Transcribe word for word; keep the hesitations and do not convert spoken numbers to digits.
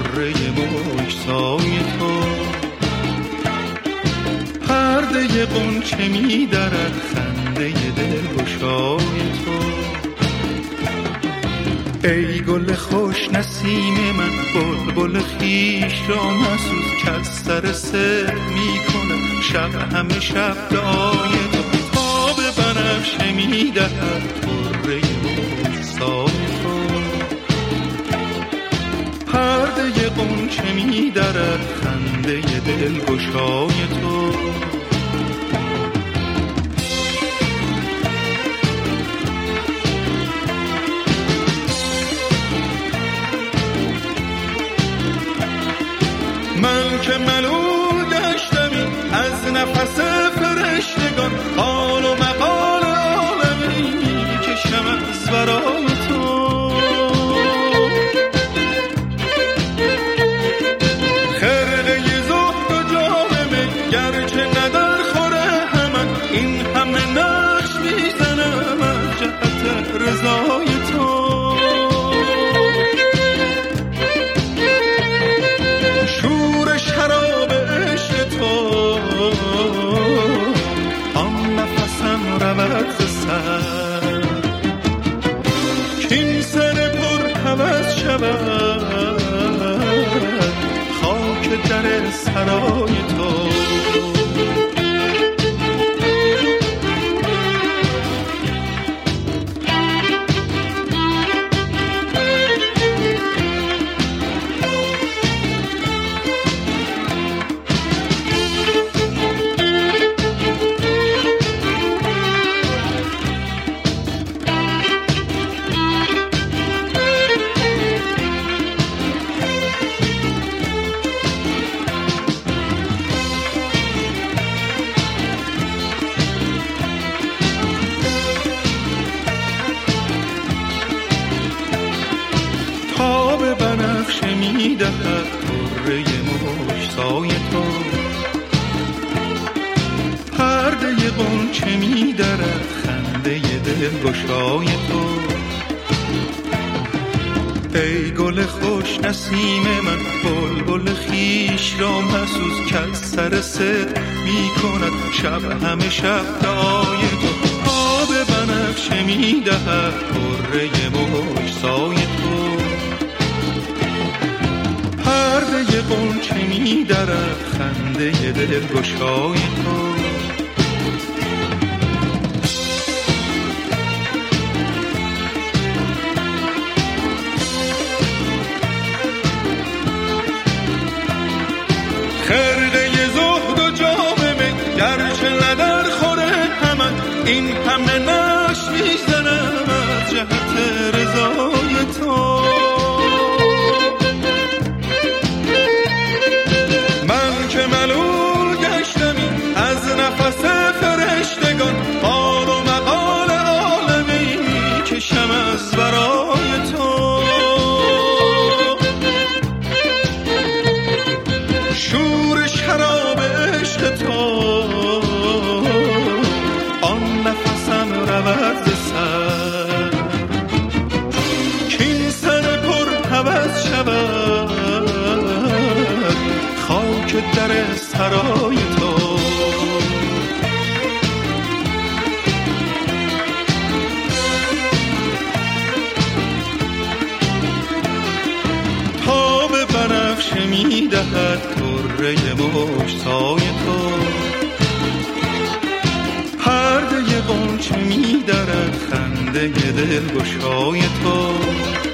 طره مشتای تو، پرده غنچه می درد خنده دلگشای تو. ای گل خوش نسیم من، بلبل خویش را مسوز که از سر سر می کنم شب همه شب دعای تو. تاب بنفشه می دهد طره مشتای تو، پرده غنچه می درد خنده دلگشای تو. من که ملول گشتمی از نفس فرشتگان، حال و مقال عالمی کشم از برای تو. خرقه زهد و جام می گرچه ندر خوره همه، این همه نقش میزنم از جهت رضای تو. کین سر پر هوس شود خاک در سرای تو. تاب بنفشه می دهد طره مشتای تو، پرده غنچه می درد خنده دلگشای تو. ای گل خوش نسیم من، بلبل خویش را مسوز که از سر سر می کند شب همه شب دعای تو. تاب بنفشه می دهد طره مشتای تو، پرده غنچه می درد خنده دلگشای تو. خرقه زهد و جام می گرچه ندر خوره همه، این همه نقش میزنم از جهت رضای تو. من که ملول گشتمی از نفس فرشتگان، حال و مقال عالمی کشم از برای تو. شور شراب عشق تو آن نفسم رود ز سر، کین سر پر هوس شود خاک در سرای تو. تاب بنفشه می دهد طره مشتای تو، پرده غنچه می درد خنده دلگشای تو.